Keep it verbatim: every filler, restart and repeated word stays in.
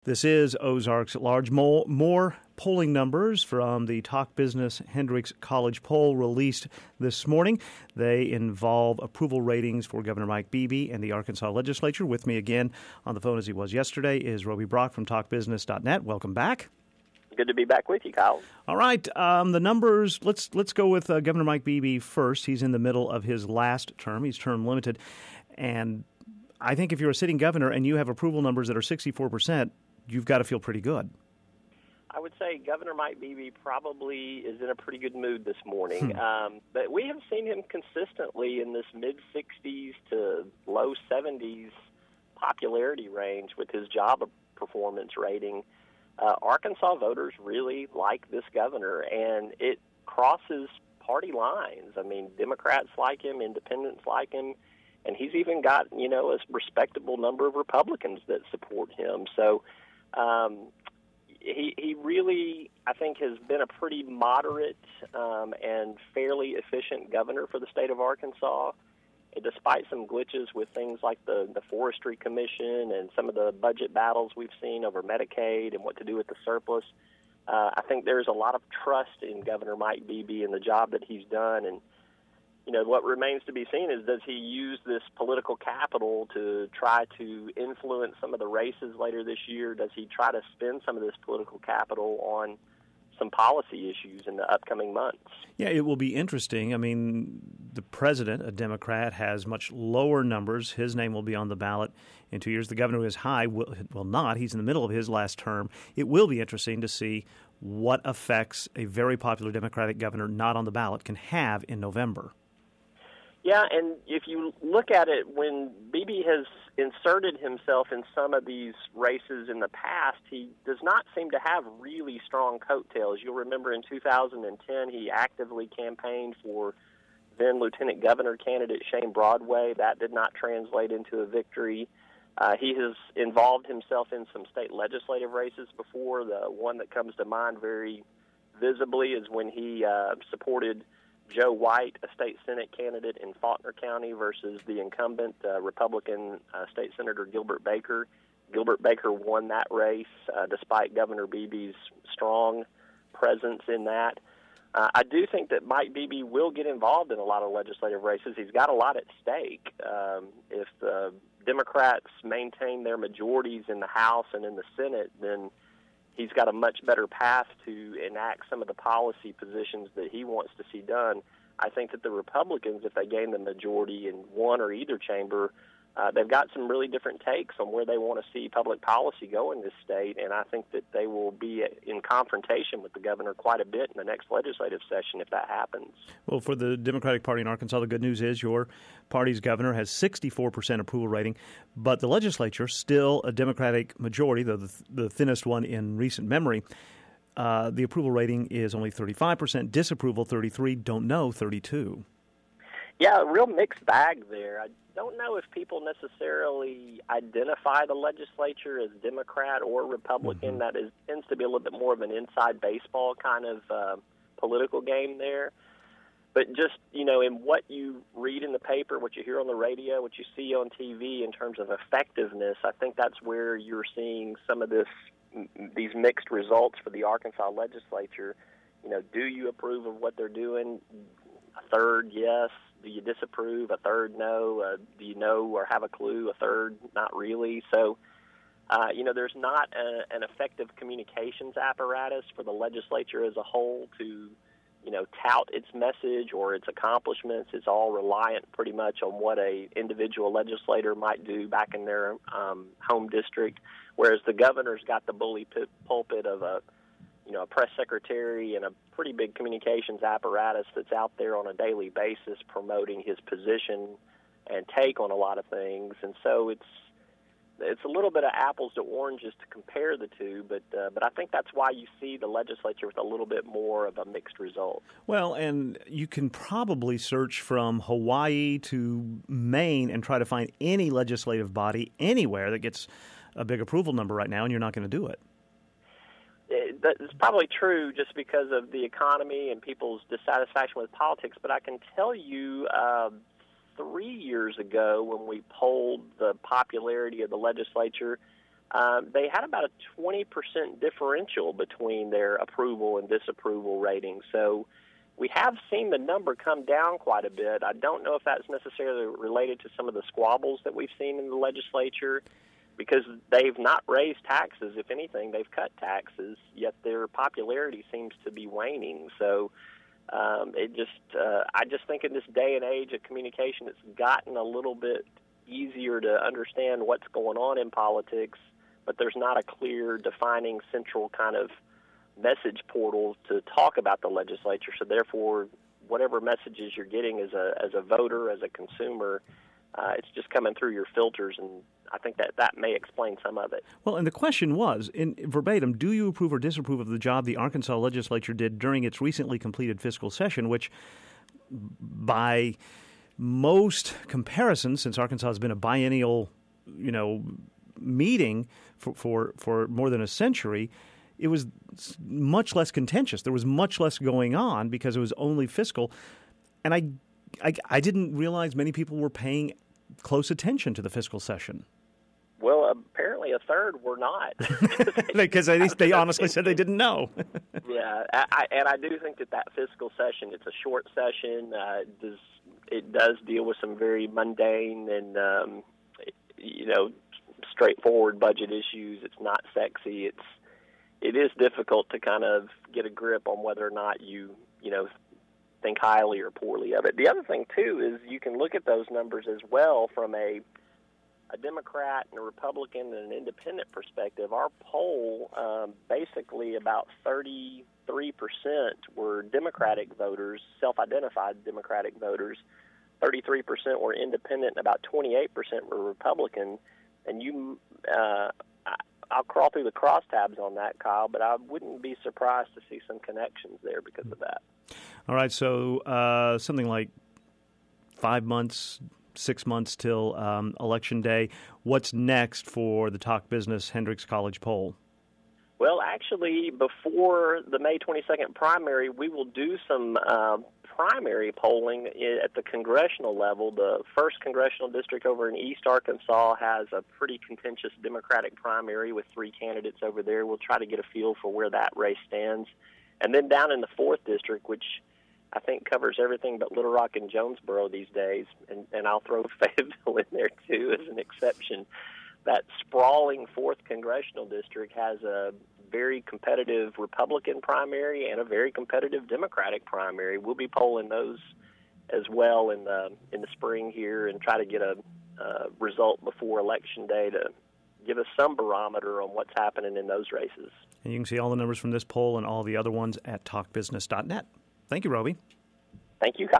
This is Ozarks at Large. More, more polling numbers from the Talk Business Hendricks College poll released this morning. They involve approval ratings for Governor Mike Beebe and the Arkansas legislature. With me again on the phone as he was yesterday is Roby Brock from talk business dot net. Welcome back. Good to be back with you, Kyle. All right, um, the numbers, let's let's go with uh, Governor Mike Beebe first. He's in the middle of his last term. He's term limited. And I think if you're a sitting governor and you have approval numbers that are sixty-four percent, you've got to feel pretty good. I would say Governor Mike Beebe probably is in a pretty good mood this morning. Hmm. Um, but we have seen him consistently in this mid-sixties to low seventies popularity range with his job performance rating. Uh, Arkansas voters really like this governor, and it crosses party lines. I mean, Democrats like him, independents like him, and he's even got, you know, a respectable number of Republicans that support him. So um, he, he really, I think, has been a pretty moderate um, and fairly efficient governor for the state of Arkansas. And despite some glitches with things like the, the Forestry Commission and some of the budget battles we've seen over Medicaid and what to do with the surplus, uh, I think there's a lot of trust in Governor Mike Beebe and the job that he's done. And you know, what remains to be seen is, does he use this political capital to try to influence some of the races later this year? Does he try to spend some of this political capital on some policy issues in the upcoming months? Yeah, it will be interesting. I mean, the president, a Democrat, has much lower numbers. His name will be on the ballot in two years. The governor is high, will, will not. He's in the middle of his last term. It will be interesting to see what effects a very popular Democratic governor not on the ballot can have in November. Yeah, and if you look at it, when Beebe has inserted himself in some of these races in the past, he does not seem to have really strong coattails. You'll remember in two thousand ten, he actively campaigned for then Lieutenant Governor candidate Shane Broadway. That did not translate into a victory. Uh, he has involved himself in some state legislative races before. The one that comes to mind very visibly is when he uh, supported Joe White, a state Senate candidate in Faulkner County, versus the incumbent uh, Republican uh, State Senator Gilbert Baker. Gilbert Baker won that race uh, despite Governor Beebe's strong presence in that. Uh, I do think that Mike Beebe will get involved in a lot of legislative races. He's got a lot at stake. Um, if the Democrats maintain their majorities in the House and in the Senate, then he's got a much better path to enact some of the policy positions that he wants to see done. I think that the Republicans, if they gain the majority in one or either chamber, uh, they've got some really different takes on where they want to see public policy go in this state, and I think that they will be in confrontation with the governor quite a bit in the next legislative session if that happens. Well, for the Democratic Party in Arkansas, the good news is your party's governor has sixty-four percent approval rating, but the legislature, still a Democratic majority, though the, the thinnest one in recent memory. Uh, the approval rating is only thirty-five percent, disapproval thirty-three, don't know thirty-two. Yeah, a real mixed bag there. I don't know if people necessarily identify the legislature as Democrat or Republican. Mm-hmm. That is tends to be a little bit more of an inside baseball kind of uh, political game there. But just, you know, in what you read in the paper, what you hear on the radio, what you see on T V in terms of effectiveness, I think that's where you're seeing some of this these mixed results for the Arkansas legislature. You know, do you approve of what they're doing? A third, yes. Do you disapprove? A third, no. Uh, do you know or have a clue? A third, not really. So, uh, you know, there's not a, an effective communications apparatus for the legislature as a whole to, you know, tout its message or its accomplishments. It's all reliant pretty much on what a individual legislator might do back in their um, home district, whereas the governor's got the bully p- pulpit of a, you know, a press secretary and a pretty big communications apparatus that's out there on a daily basis promoting his position and take on a lot of things. And so it's it's a little bit of apples to oranges to compare the two, but uh, but I think that's why you see the legislature with a little bit more of a mixed result. Well, and you can probably search from Hawaii to Maine and try to find any legislative body anywhere that gets a big approval number right now, and you're not going to do it. That's probably true just because of the economy and people's dissatisfaction with politics, but I can tell you uh, three years ago when we polled the popularity of the legislature, um, they had about a twenty percent differential between their approval and disapproval ratings. So we have seen the number come down quite a bit. I don't know if that's necessarily related to some of the squabbles that we've seen in the legislature, because they've not raised taxes. If anything, they've cut taxes, yet their popularity seems to be waning. So um, it just, uh, I just think in this day and age of communication, it's gotten a little bit easier to understand what's going on in politics, but there's not a clear, defining, central kind of message portal to talk about the legislature. So therefore, whatever messages you're getting as a as a voter, as a consumer, uh, it's just coming through your filters, and I think that that may explain some of it. Well, and the question was, in verbatim, do you approve or disapprove of the job the Arkansas legislature did during its recently completed fiscal session, which by most comparisons, since Arkansas has been a biennial, you know, meeting for, for, for more than a century, it was much less contentious. There was much less going on because it was only fiscal. And I, I, I didn't realize many people were paying close attention to the fiscal session. Well, apparently a third were not. Because they, they honestly said they didn't know. Yeah, I, and I do think that that fiscal session, it's a short session. Uh, it, does, it does deal with some very mundane and, um, you know, straightforward budget issues. It's not sexy. It's It is difficult to kind of get a grip on whether or not you, you know, think highly or poorly of it. The other thing, too, is you can look at those numbers as well from a, a Democrat and a Republican and an independent perspective. Our poll, um, basically about thirty-three percent were Democratic voters, self-identified Democratic voters. thirty-three percent were independent, and about twenty-eight percent were Republican. And you... Uh, I'll crawl through the crosstabs on that, Kyle, but I wouldn't be surprised to see some connections there because of that. All right, so uh, something like five months, six months till um, Election Day. What's next for the Talk Business Hendrix College poll? Well, actually, before the May twenty-second primary, we will do some uh, primary polling at the congressional level. The first congressional district over in East Arkansas has a pretty contentious Democratic primary with three candidates over there. We'll try to get a feel for where that race stands. And then down in the fourth district, which I think covers everything but Little Rock and Jonesboro these days, and, and I'll throw Fayetteville in there too as an exception, that sprawling fourth congressional district has a very competitive Republican primary and a very competitive Democratic primary. We'll be polling those as well in the in the spring here and try to get a uh, result before Election Day to give us some barometer on what's happening in those races. And you can see all the numbers from this poll and all the other ones at talk business dot net. Thank you, Roby. Thank you, Kyle.